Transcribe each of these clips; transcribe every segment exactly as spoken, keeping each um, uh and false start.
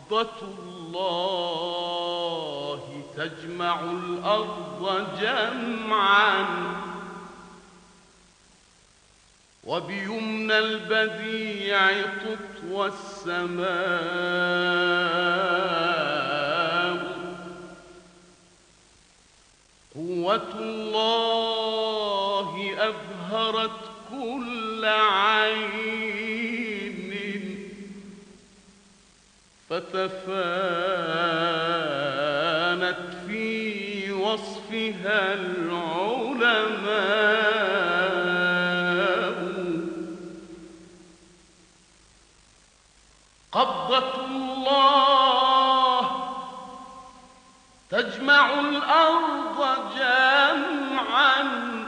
قبضة الله تجمع الأرض جمعا، وبيمنى البديع تطوى السماء. قوة الله أبهرت كل عين، فتفانت في وصفها العلماء. قبضة الله تجمع الأرض جمعا،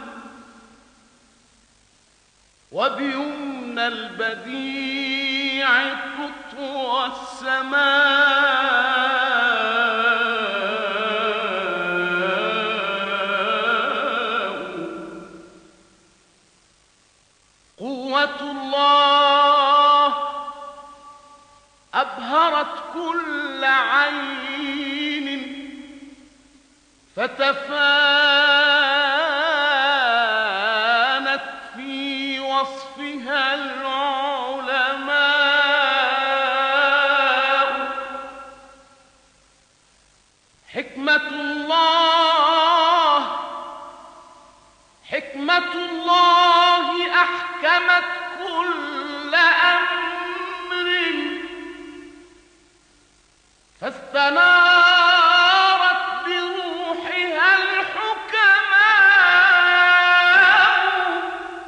وبيمنى البديع تطوى السماء. قوة الله أبهرت كل عين، فتفانت في وصفها العلماء. حكمة الله حكمة الله أحكمت كل أمر، فاستنارت بروحها الحكماء.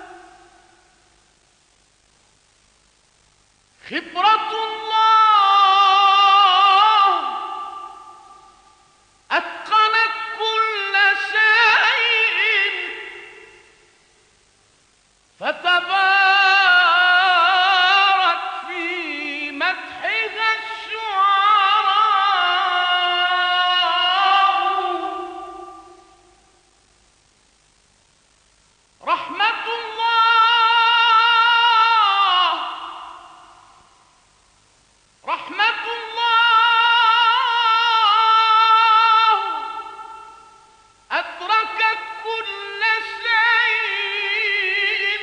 خبرة الله أتقنت كل شيء، فتبارت في مدحها الشعراء. رحمة الله رحمة الله أدركت كل شيء،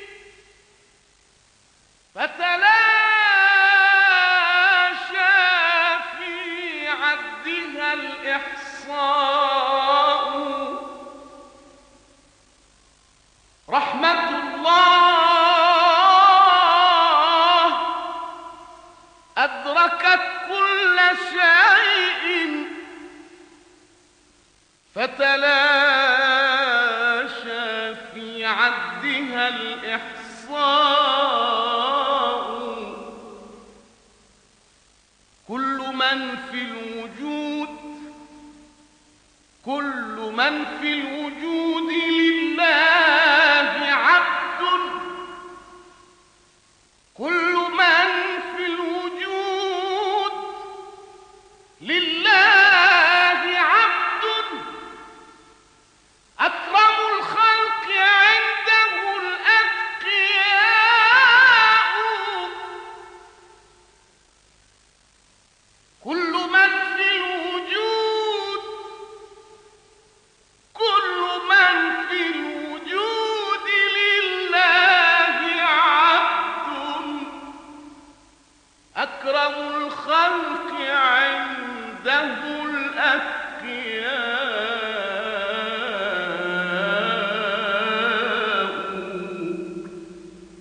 فتلاشى في عدها الإحصاء. رحمة الله أدركت كل شيء، فتلاشى في عدها الإحصاء. كل من في الوجود كل من في الوجود لله عبد. كل من في الوجود لله عبد، أكرم الخلق عنده الأتقياء. كل من في الوجود كل من في الوجود لله عبد، أكرم الخلق عنده الأتقياء.